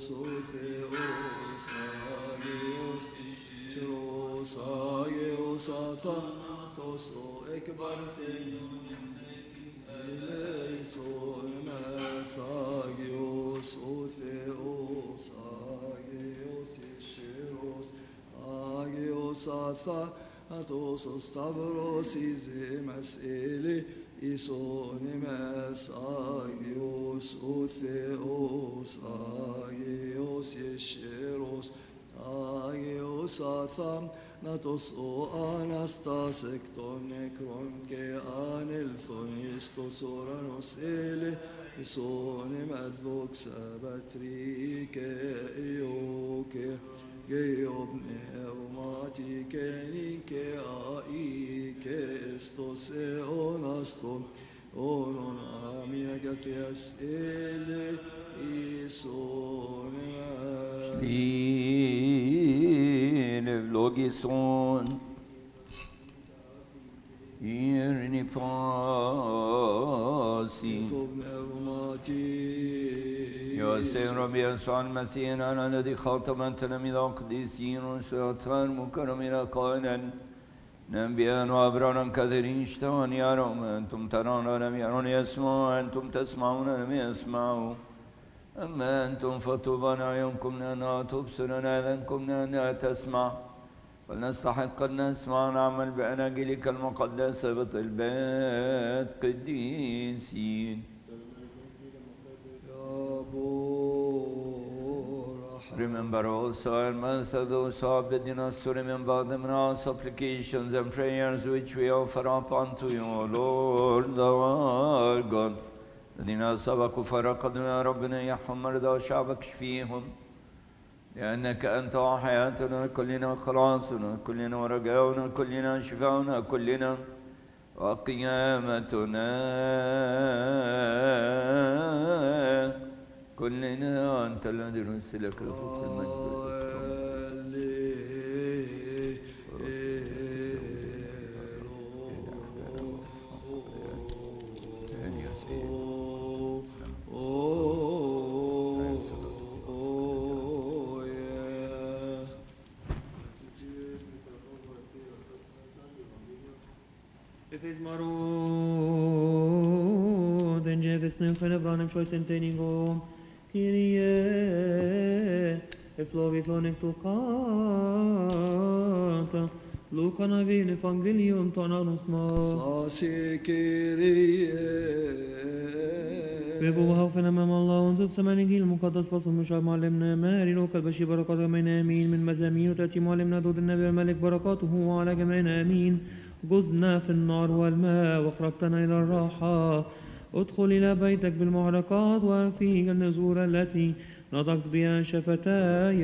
Theos, Agios, Chiros, Agios, Athanatos, Ekbar Eleison, Mes, Agios, Theos, Agios, Chiros, Agios, Athanatos, Stavros, Izemas, Ele, Isonimes, Agios, Theos, Agios, Yesheros, Agios, Athanatos, O Anastas, Ekton, Nekron, Ke Anelthon, Istos, Oranos, Ele, Isonimes, Vox, Abatri, Ke Ioke, Geob, Neumati, Ke Nike, Ai, Ke Estos, Eonaston, Onon, Amia, Gatrias, Ele, Isonimes. Vlogison Irni Pasi Yosef Rabbi Yaswan Masina الذي خاطب أنت من القديسين وسيطان مكرمين قائلا نبيا وأبرارا كثيرين اشتهون يرون أنتم ترون ولم يرون يسمعون أنتم تسمعون لم يسمعوا أما أنتم فطوبى أعينكم لأنها تبصرون آذانكم لأنها تسمع فلنستحق أن نسمع ونعمل بأناجيلك المقدسة بطلبات قديسين. Remember also our Master, those who have bidden us to remember them in our supplications and prayers which we offer up unto you, O Lord our God. الذين سبقوا فرقدوا يا ربنا يحهم مرضى شعبك شفيهم لأنك أنت وحياتنا كلنا خلاصنا كلنا ورجاؤنا كلنا شفاؤنا كلنا وقيامتنا كلنا أنت الذي رسلك لفوق المجد. Marud en Jevisnum Fenevranem Choicenteningom Kyrie Eflovis Onectocata Luca Navin Evangelium Tonanus Ma Sasi Kyrie بابوها وفنما الله وانزل سمانه المقدس فصل مشاب معلمنا ماري لوكا البشي بركاته من آمين من مزامين وتأتي معلمنا دود النبي الملك بركاته وعلى جميعنا آمين جزنا في النار والماء وقربتنا إلى الراحة ادخل إلى بيتك بالمعركات وفي النزور التي نطقت بها شفتاي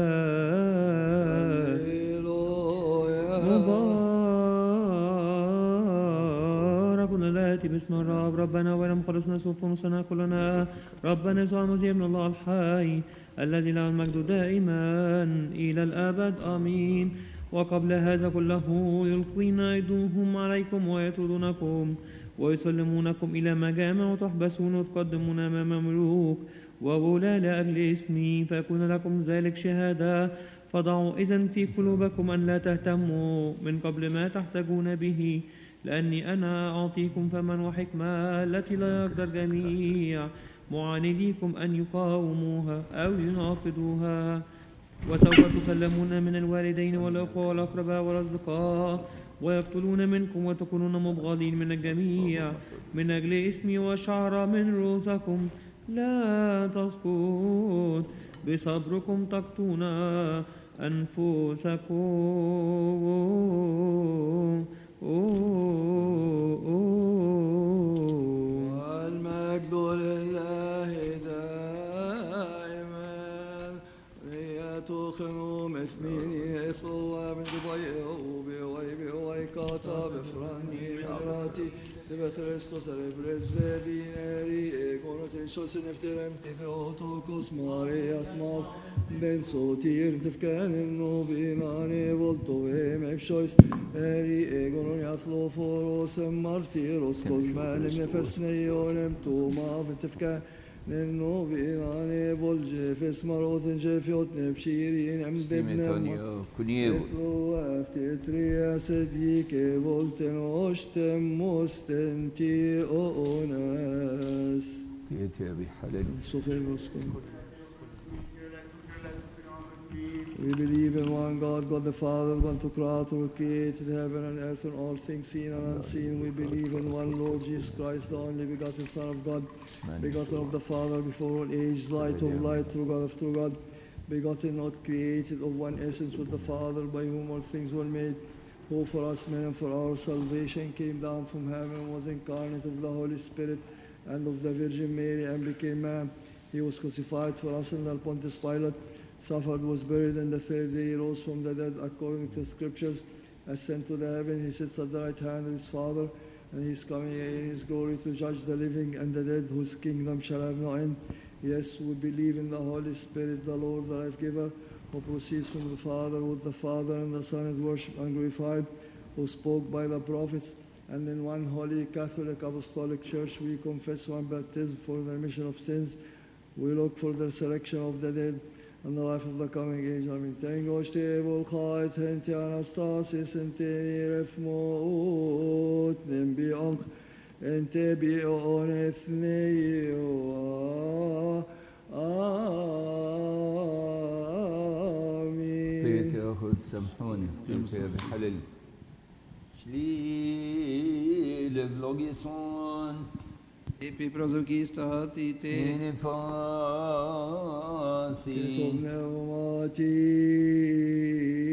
مبارك الآتي باسم الرب ربنا ولم خلصنا سوف نصنا كلنا ربنا يسوع المسيح ابن الله الحي الذي له المجد دائما إلى الأبد آمين. وقبل هذا كله يلقين أيديهم عليكم ويطردونكم ويسلمونكم إلى مجامع وتحبسون وتقدمون أمام ملوك وولاة لأجل اسمي فيكون لكم ذلك شهادة. فضعوا إذن في قلوبكم أن لا تهتموا من قبل ما تحتاجون به لأني أنا أعطيكم فما وحكمة التي لا يقدر جميع معانديكم أن يقاوموها أو يناقضوها. وسوف تسلمون من الوالدين والأخوة والأقرباء والأصدقاء ويقتلون منكم وتكونون مبغضين من الجميع من أجل اسمي وشعر من رؤوسكم لا تسقط بصبركم تقتون أنفسكم. والمجد لله دائما رياتوخنو مثميني ثوا من دبي ويكاتا بفراني مراتي تبا كريستوس ريبريز فيلينيري ايقونة شوس نفترم تفوتوكوس ماري اثمال بين صوتير تفكان النوبيناني volto مبشويس اري ايقونون يثلو فوروس مارتيروس كوزمان نفسنيونم توما بتفكان Nenno vinane volge fesmaroten jefiot nebshirin em bebnem سيمتونيو كنيو Ethlo after tria sedike volten ostem mostenti onas. تيتي بحلل Sofernoskum. We believe in one God, God the Father, one to Creator, who created heaven and earth and all things seen and unseen. We believe in one Lord Jesus Christ, the only begotten Son of God, begotten of the Father before all age, light of light, true God of true God, begotten, not created, of one essence with the Father, by whom all things were made, who for us men and for our salvation came down from heaven and was incarnate of the Holy Spirit and of the Virgin Mary and became man. He was crucified for us under Pontius Pilate, suffered, was buried, and the third day he rose from the dead according to the Scriptures, ascended to the heaven. He sits at the right hand of his Father, and he is coming in his glory to judge the living and the dead, whose kingdom shall have no end. Yes, we believe in the Holy Spirit, the Lord, the life giver, who proceeds from the Father, with the Father and the Son is worshipped and glorified, who spoke by the prophets. And in one holy Catholic Apostolic Church we confess one baptism for the remission of sins. We look for the resurrection of the dead and the life of the coming age. Amen. Tengo stable chait henti anastasis enteni refmot nembi anch ente bi onethneo. Amen. تيتي أخذ سامحوني تيتي بحلل شليل فلوغيسون Epi prosokista thite, إني فاسي Pneumati